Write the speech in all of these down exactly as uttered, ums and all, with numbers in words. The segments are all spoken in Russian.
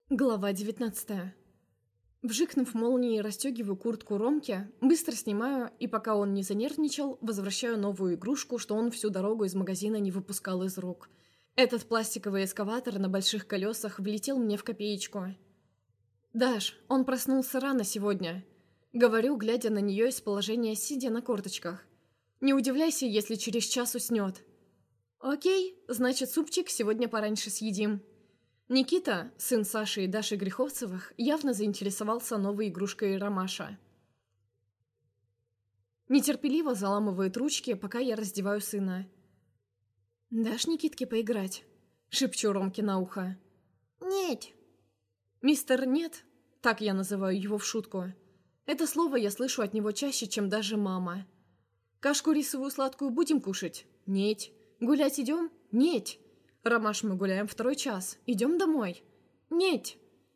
Глава девятнадцатая. Вжикнув молнией, расстегиваю куртку Ромки, быстро снимаю, и пока он не занервничал, возвращаю новую игрушку, что он всю дорогу из магазина не выпускал из рук. Этот пластиковый эскаватор на больших колесах влетел мне в копеечку. «Даш, он проснулся рано сегодня», — говорю, глядя на нее из положения сидя на корточках. «Не удивляйся, если через час уснет». «Окей, значит, супчик сегодня пораньше съедим». Никита, сын Саши и Даши Греховцевых, явно заинтересовался новой игрушкой Ромаша. Нетерпеливо заламывает ручки, пока я раздеваю сына. «Дашь Никитке поиграть?» — шепчу Ромке на ухо. «Нет». «Мистер Нет», так я называю его в шутку. Это слово я слышу от него чаще, чем даже мама. «Кашку рисовую сладкую будем кушать?» «Нет». «Гулять идем?» «Нет». «Ромаш, мы гуляем второй час. Идем домой?» «Нет».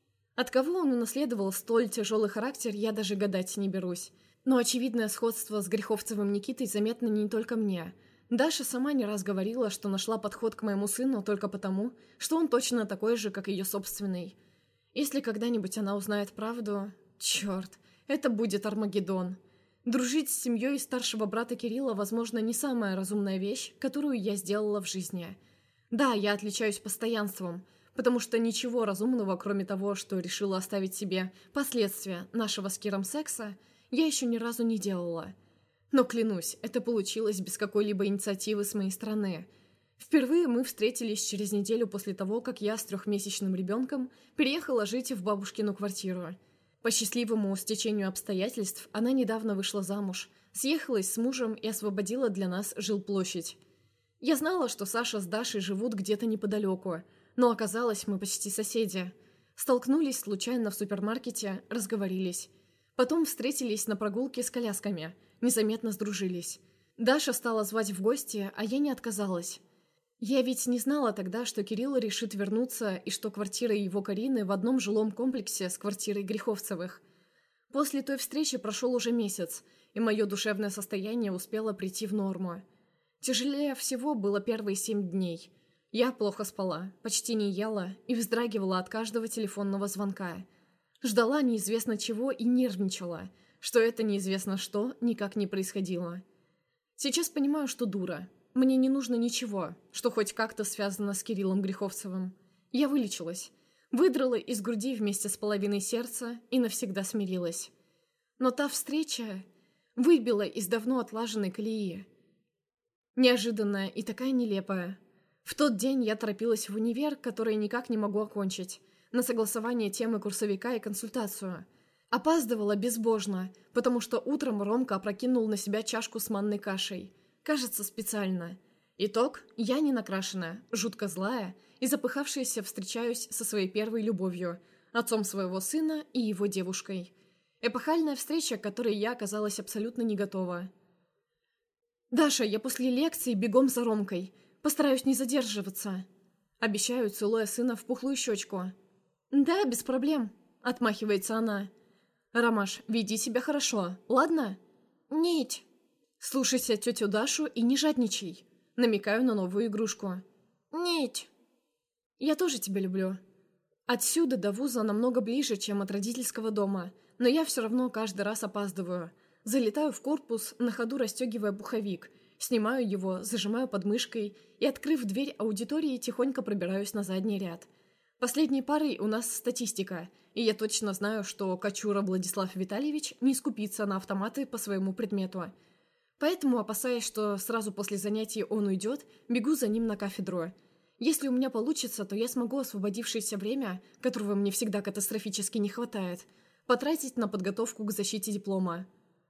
От кого он унаследовал столь тяжелый характер, я даже гадать не берусь. Но очевидное сходство с Греховцевым Никитой заметно не только мне. Даша сама не раз говорила, что нашла подход к моему сыну только потому, что он точно такой же, как ее собственный. Если когда-нибудь она узнает правду... Черт, это будет Армагеддон. Дружить с семьей старшего брата Кирилла, возможно, не самая разумная вещь, которую я сделала в жизни. Да, я отличаюсь постоянством, потому что ничего разумного, кроме того, что решила оставить себе последствия нашего с Киром секса, я еще ни разу не делала. Но клянусь, это получилось без какой-либо инициативы с моей стороны. Впервые мы встретились через неделю после того, как я с трехмесячным ребенком переехала жить в бабушкину квартиру. По счастливому стечению обстоятельств она недавно вышла замуж, съехалась с мужем и освободила для нас жилплощадь. Я знала, что Саша с Дашей живут где-то неподалеку, но оказалось, мы почти соседи. Столкнулись случайно в супермаркете, разговорились. Потом встретились на прогулке с колясками, незаметно сдружились. Даша стала звать в гости, а я не отказалась. Я ведь не знала тогда, что Кирилл решит вернуться и что квартира его Карины в одном жилом комплексе с квартирой Греховцевых. После той встречи прошел уже месяц, и мое душевное состояние успело прийти в норму. Тяжелее всего было первые семь дней. Я плохо спала, почти не ела и вздрагивала от каждого телефонного звонка. Ждала неизвестно чего и нервничала, что это неизвестно что никак не происходило. Сейчас понимаю, что дура. Мне не нужно ничего, что хоть как-то связано с Кириллом Греховцевым. Я вылечилась, выдрала из груди вместе с половиной сердца и навсегда смирилась. Но та встреча выбила из давно отлаженной колеи. Неожиданная и такая нелепая. В тот день я торопилась в универ, который никак не могу окончить, на согласование темы курсовика и консультацию. Опаздывала безбожно, потому что утром Ромка опрокинул на себя чашку с манной кашей. Кажется, специально. Итог – я не накрашенная, жутко злая и запыхавшаяся встречаюсь со своей первой любовью, отцом своего сына и его девушкой. Эпохальная встреча, к которой я оказалась абсолютно не готова. «Даша, я после лекции бегом за Ромкой. Постараюсь не задерживаться». Обещаю, целуя сына в пухлую щечку. «Да, без проблем», — отмахивается она. «Ромаш, веди себя хорошо, ладно?» «Нет». «Слушайся тетю Дашу и не жадничай». Намекаю на новую игрушку. «Нет». «Я тоже тебя люблю». Отсюда до вуза намного ближе, чем от родительского дома, но я все равно каждый раз опаздываю. Залетаю в корпус, на ходу расстегивая пуховик, снимаю его, зажимаю подмышкой и, открыв дверь аудитории, тихонько пробираюсь на задний ряд. Последней парой у нас статистика, и я точно знаю, что Кочура Владислав Витальевич не скупится на автоматы по своему предмету. Поэтому, опасаясь, что сразу после занятий он уйдет, бегу за ним на кафедру. Если у меня получится, то я смогу освободившееся время, которого мне всегда катастрофически не хватает, потратить на подготовку к защите диплома.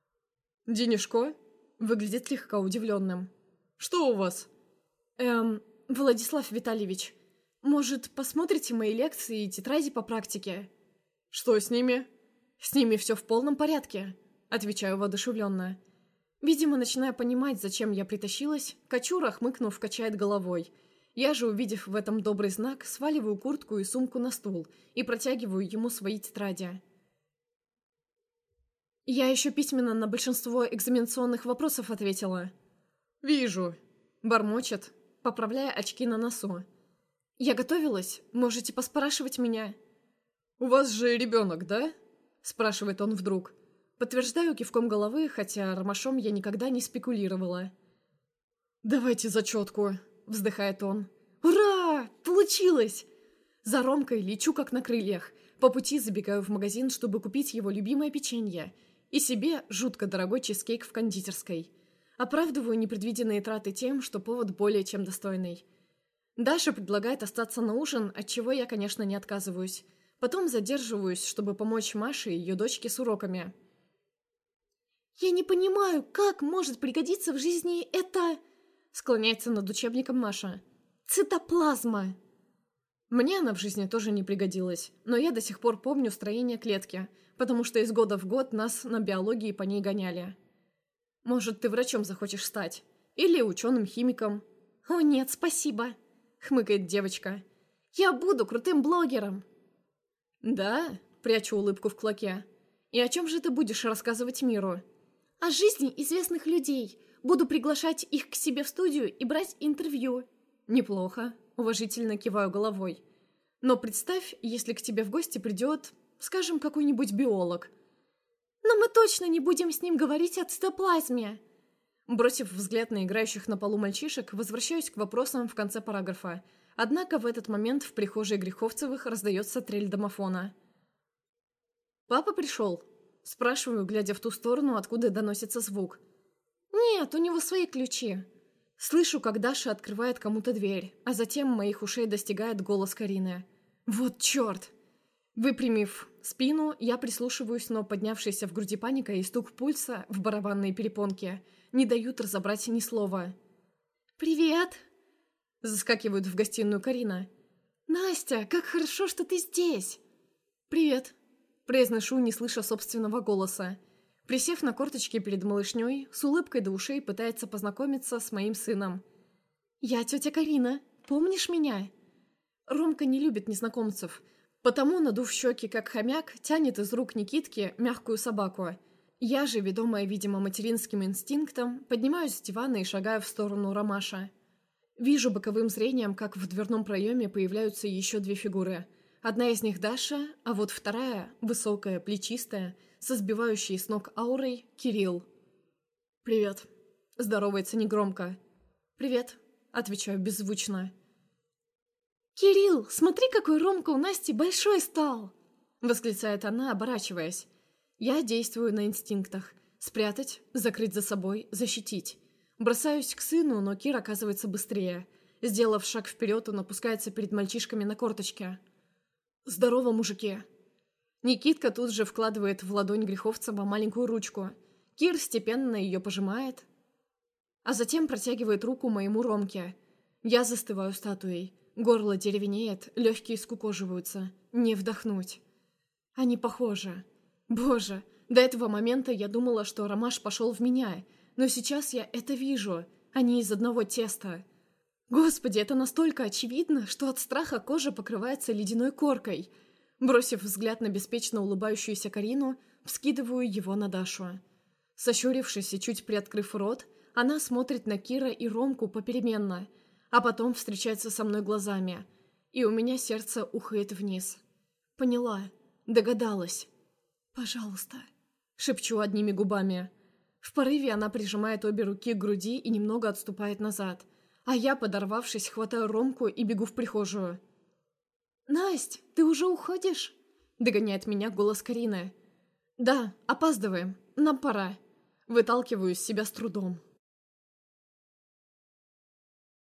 «Денежко?» Выглядит слегка удивленным. «Что у вас?» «Эм, Владислав Витальевич, может, посмотрите мои лекции и тетради по практике?» «Что с ними?» «С ними все в полном порядке», — отвечаю воодушевленно. Видимо, начиная понимать, зачем я притащилась, Кочура, хмыкнув, качает головой. Я же, увидев в этом добрый знак, сваливаю куртку и сумку на стул и протягиваю ему свои тетради. Я еще письменно на большинство экзаменационных вопросов ответила. «Вижу», — бормочет, поправляя очки на носу. «Я готовилась, можете поспрашивать меня». «У вас же ребенок, да?» – спрашивает он вдруг. Подтверждаю кивком головы, хотя ромашом я никогда не спекулировала. «Давайте зачетку», – вздыхает он. «Ура! Получилось!» За Ромкой лечу как на крыльях. По пути забегаю в магазин, чтобы купить его любимое печенье. И себе жутко дорогой чизкейк в кондитерской. Оправдываю непредвиденные траты тем, что повод более чем достойный. Даша предлагает остаться на ужин, от чего я, конечно, не отказываюсь. Потом задерживаюсь, чтобы помочь Маше и ее дочке с уроками. «Я не понимаю, как может пригодиться в жизни это...» Склоняется над учебником Маша. «Цитоплазма!» Мне она в жизни тоже не пригодилась, но я до сих пор помню строение клетки, потому что из года в год нас на биологии по ней гоняли. «Может, ты врачом захочешь стать? Или ученым-химиком?» «О нет, спасибо!» — хмыкает девочка. «Я буду крутым блогером!» «Да?» — прячу улыбку в кулаке. «И о чем же ты будешь рассказывать миру?» «О жизни известных людей. Буду приглашать их к себе в студию и брать интервью». «Неплохо», — уважительно киваю головой. «Но представь, если к тебе в гости придет, скажем, какой-нибудь биолог». «Но мы точно не будем с ним говорить о цитоплазме». Бросив взгляд на играющих на полу мальчишек, возвращаюсь к вопросам в конце параграфа. Однако в этот момент в прихожей Греховцевых раздается трель домофона. «Папа пришел?» – спрашиваю, глядя в ту сторону, откуда доносится звук. «Нет, у него свои ключи». Слышу, как Даша открывает кому-то дверь, а затем моих ушей достигает голос Карины. «Вот черт!» Выпрямив спину, я прислушиваюсь, но поднявшаяся в груди паника и стук пульса в барабанные перепонки не дают разобрать ни слова. «Привет!» – заскакивает в гостиную Карина. «Настя, как хорошо, что ты здесь!» «Привет!» – произношу, не слыша собственного голоса. Присев на корточки перед малышней, с улыбкой до ушей пытается познакомиться с моим сыном. «Я тетя Карина. Помнишь меня?» Ромка не любит незнакомцев, потому, надув щеки как хомяк, тянет из рук Никитки мягкую собаку. Я же, ведомая, видимо, материнским инстинктом, поднимаюсь с дивана и шагаю в сторону Ромаша. Вижу боковым зрением, как в дверном проеме появляются еще две фигуры. Одна из них Даша, а вот вторая, высокая, плечистая, со сбивающей с ног аурой, Кирилл. «Привет», — здоровается негромко. «Привет», — отвечаю беззвучно. «Кирилл, смотри, какой Ромка у Насти большой стал!» — восклицает она, оборачиваясь. Я действую на инстинктах. Спрятать, закрыть за собой, защитить. Бросаюсь к сыну, но Кир оказывается быстрее. Сделав шаг вперед, он опускается перед мальчишками на корточки. «Здорово, мужики!» Никитка тут же вкладывает в ладонь Греховцева маленькую ручку. Кир степенно ее пожимает, а затем протягивает руку моему Ромке. Я застываю статуей. Горло деревенеет, легкие скукоживаются. Не вдохнуть. Они похожи. Боже, до этого момента я думала, что Ромаш пошел в меня, но сейчас я это вижу. Они из одного теста. Господи, это настолько очевидно, что от страха кожа покрывается ледяной коркой. Бросив взгляд на беспечно улыбающуюся Карину, вскидываю его на Дашу. Сощурившись и чуть приоткрыв рот, она смотрит на Кира и Ромку попеременно, а потом встречается со мной глазами, и у меня сердце ухает вниз. Поняла, догадалась. «Пожалуйста», — шепчу одними губами. В порыве она прижимает обе руки к груди и немного отступает назад, а я, подорвавшись, хватаю Ромку и бегу в прихожую. «Насть, ты уже уходишь?» — догоняет меня голос Карины. «Да, опаздываем, нам пора». Выталкиваю из себя с трудом.